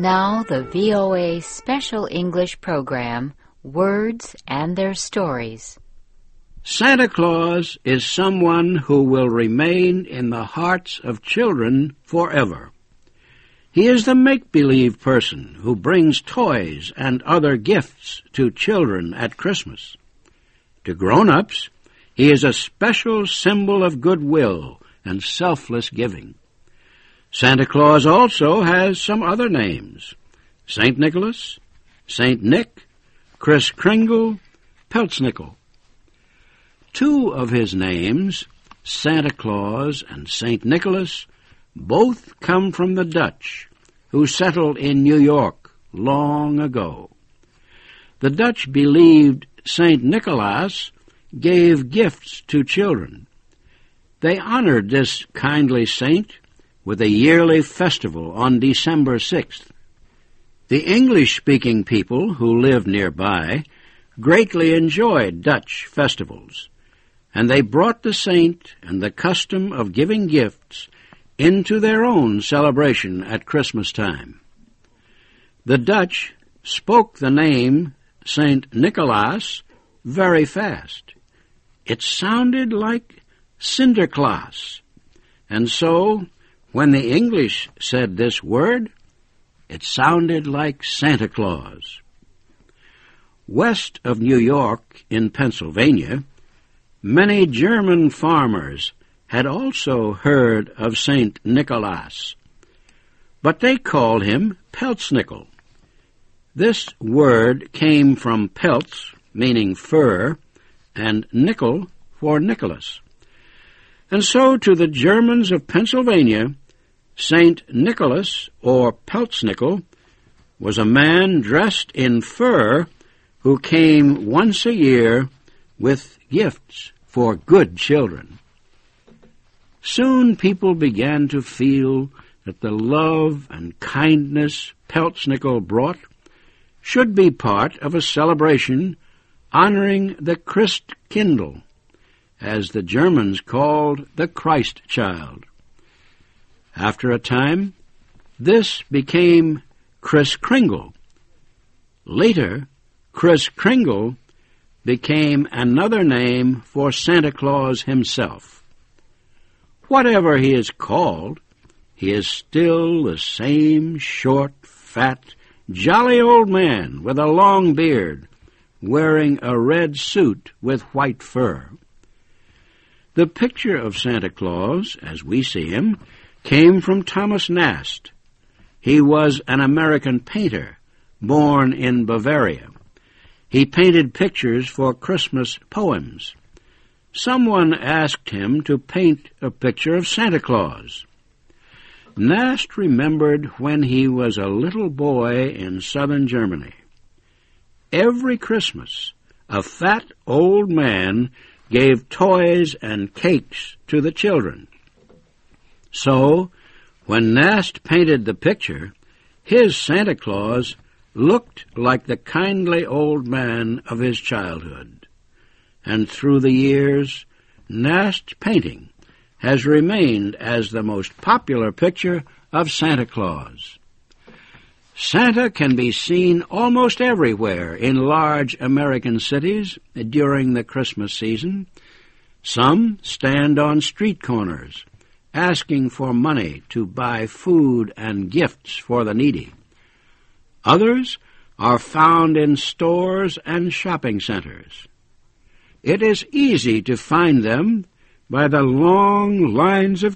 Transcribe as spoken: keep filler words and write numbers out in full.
now the V O A Special English Program, Words and Their Stories. Santa Claus is someone who will remain in the hearts of children forever. He is the make-believe person who brings toys and other gifts to children at Christmas. To grown-ups, he is a special symbol of goodwill and selfless giving. Santa Claus also has some other names: Saint Nicholas, Saint Nick, Kris Kringle, Peltznickel. Two of his names, Santa Claus and Saint Nicholas, both come from the Dutch, who settled in New York long ago. The Dutch believed Saint Nicholas gave gifts to children. They honored this kindly saint with a yearly festival on December sixth. The English-speaking people who lived nearby greatly enjoyed Dutch festivals, and they brought the saint and the custom of giving gifts into their own celebration at Christmas time. The Dutch spoke the name Saint Nicholas very fast. It sounded like Sinterklaas, and so when the English said this word, it sounded like Santa Claus. West of New York, in Pennsylvania, many German farmers had also heard of Saint Nicholas, but they called him Peltznickel. This word came from peltz, meaning fur, and nickel for Nicholas. And so to the Germans of Pennsylvania, Saint Nicholas, or Peltznickel, was a man dressed in fur who came once a year with gifts for good children. Soon people began to feel that the love and kindness Peltznickel brought should be part of a celebration honoring the Christkindl, as the Germans called the Christ child. After a time, this became Kris Kringle. Later, Kris Kringle became another name for Santa Claus himself. Whatever he is called, he is still the same short, fat, jolly old man with a long beard, wearing a red suit with white fur. The picture of Santa Claus, as we see him, came from Thomas Nast. He was an American painter, born in Bavaria. He painted pictures for Christmas poems. Someone asked him to paint a picture of Santa Claus. Nast remembered when he was a little boy in southern Germany. Every Christmas, a fat old man gave toys and cakes to the children. So, when Nast painted the picture, his Santa Claus looked like the kindly old man of his childhood. And through the years, Nast's painting has remained as the most popular picture of Santa Claus. Santa can be seen almost everywhere in large American cities during the Christmas season. Some stand on street corners, asking for money to buy food and gifts for the needy. Others are found in stores and shopping centers. It is easy to find them by the long lines of